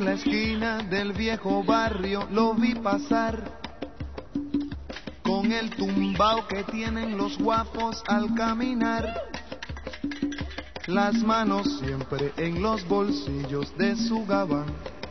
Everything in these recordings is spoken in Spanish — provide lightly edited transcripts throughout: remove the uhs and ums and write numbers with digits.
la esquina del viejo barrio lo vi pasar, con el tumbao que tienen los guapos al caminar, las manos siempre en los bolsillos de su gabán,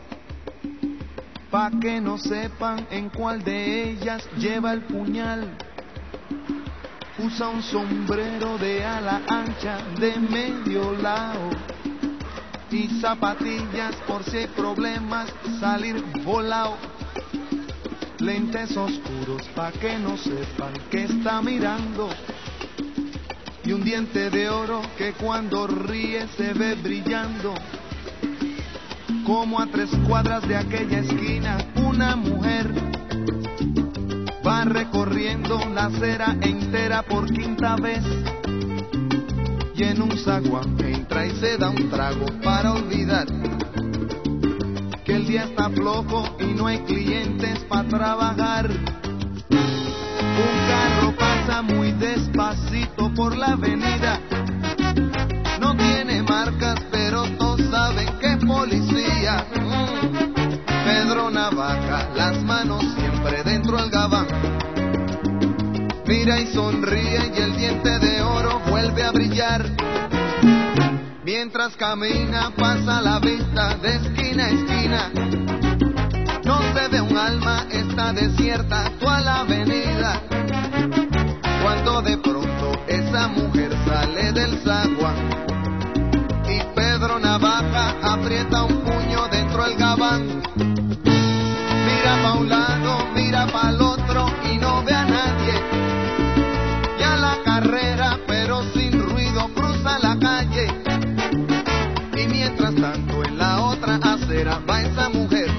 pa' que no sepan en cuál de ellas lleva el puñal. Usa un sombrero de ala ancha de medio lado y zapatillas por si hay problemas salir volado. Lentes oscuros pa' que no sepan que está mirando, y un diente de oro que cuando ríe se ve brillando. Como a 3 cuadras de aquella esquina una mujer va recorriendo la acera entera por 5ª vez, y en un zaguán entra y se da un trago para olvidar que el día está flojo y no hay clientes para trabajar. Un carro pasa muy despacito por la avenida, no tiene marcas pero todos saben que es policía. Pedro Navaja, las manos siempre dentro del gabán, mira y sonríe y el diente de oro vuelve a brillar. Mientras camina pasa la vista de esquina a esquina, no se ve un alma, está desierta toda la avenida. Cuando de pronto esa mujer sale del zaguán y Pedro Navaja aprieta un puño dentro del gabán. Mira pa' un lado, mira pa' el otro y no ve a nadie. Y a la carrera, pero sin ruido, cruza la calle. Y mientras tanto en la otra acera va esa mujer,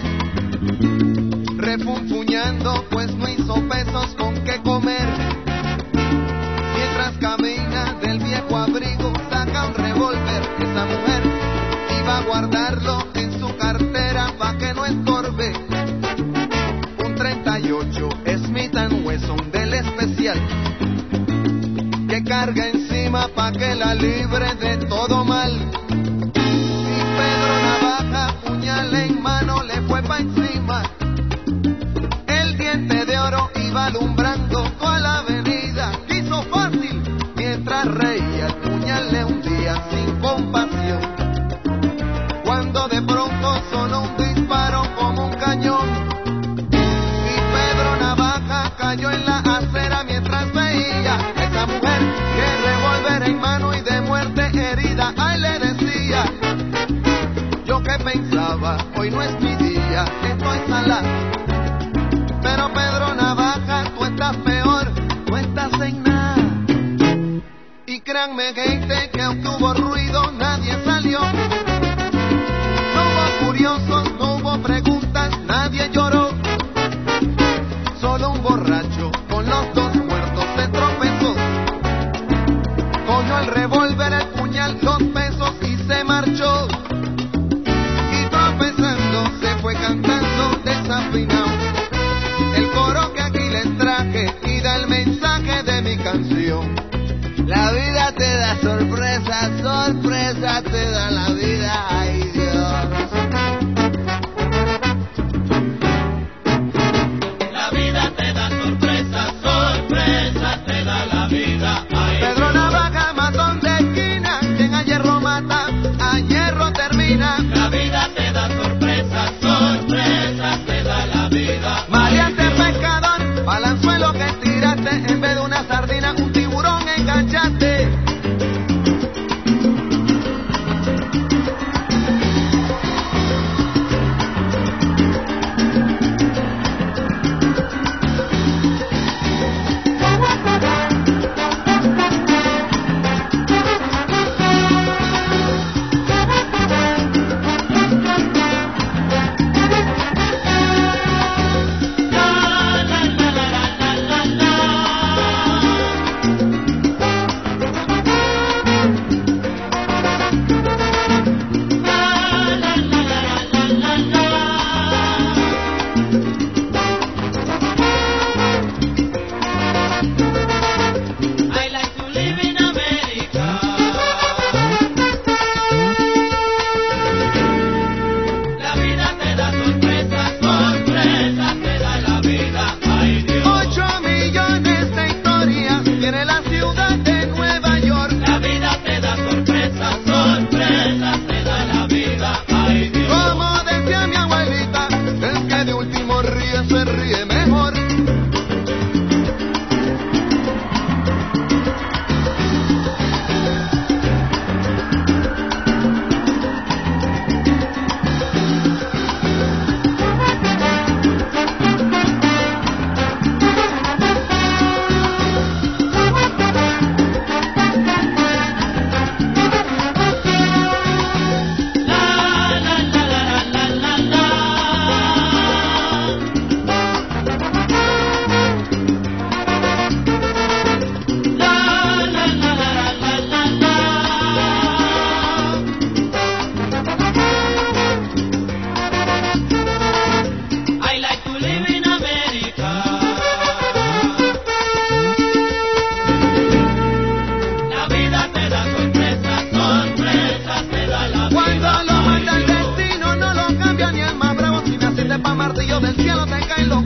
refunfuñando pues no hizo pesos con qué comer. Mientras camina del viejo abrigo saca un revólver. Esa mujer iba a guardarlo en su cartera pa' que no estorbe. Un 38 Smith & Wesson del especial, que carga encima pa' que la libre de todo mal. Y Pedro Navaja, puñal en mano, le fue pa' encima. El diente de oro iba alumbrando toda la avenida. Quiso fácil, mientras reía el puñal le hundía sin compasión. Cuando de pronto sonó un disparo como un cañón, y Pedro Navaja cayó en la acera mientras veía a esa mujer que revólver en mano y de muerte herida. Ay, le decía, yo que pensaba, hoy no es mi día, estoy salado. Pero Pedro Navaja, tú estás peor, tú estás en nada. Y créanme gente que aunque hubo ruido nadie salió. No hubo curiosos, no hubo preguntas, nadie lloró. Solo un borracho con los 2 muertos se tropezó. Cogió el revólver, el puñal, 2 pesos y se marchó. Y tropezando se fue cantando desafinado el coro que aquí les traje y da el mensaje de mi canción. La vida te da sorpresas, sorpresas te da la vida, ay Dios. La vida te da sorpresas, sorpresas te da la vida, ay Dios. Pedro Navaja, matón de esquina, quien a hierro mata, a hierro termina. La vida te da sorpresas, sorpresas te da la vida. Maleante pescador, balanzuelo que tiraste, en vez de una sardina, un tiburón enganchaste. amarte, yo del cielo te caen los